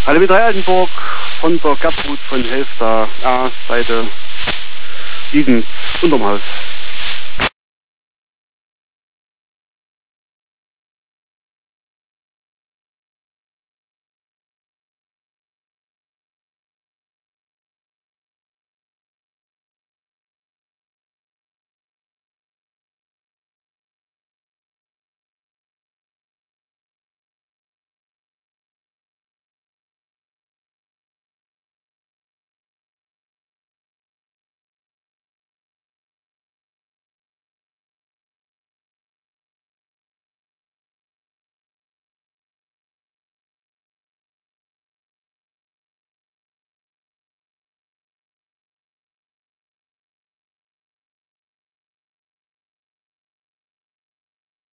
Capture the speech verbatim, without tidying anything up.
Hallo mit Altenburg von der Gertrud von Helfter, ja, Seite Wiesens unterm Haus.